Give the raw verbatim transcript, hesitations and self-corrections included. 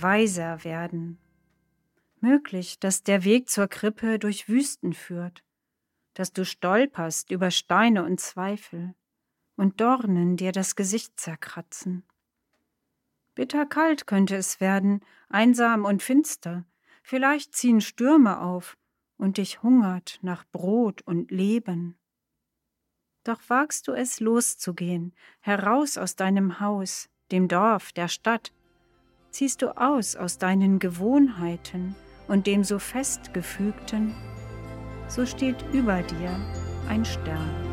weiser werden. Möglich, dass der Weg zur Krippe durch Wüsten führt, dass du stolperst über Steine und Zweifel und Dornen dir das Gesicht zerkratzen. Bitterkalt könnte es werden, einsam und finster, vielleicht ziehen Stürme auf und dich hungert nach Brot und Leben. Doch wagst du es loszugehen, heraus aus deinem Haus, dem Dorf, der Stadt, ziehst du aus aus deinen Gewohnheiten und dem so festgefügten, so steht über dir ein Stern.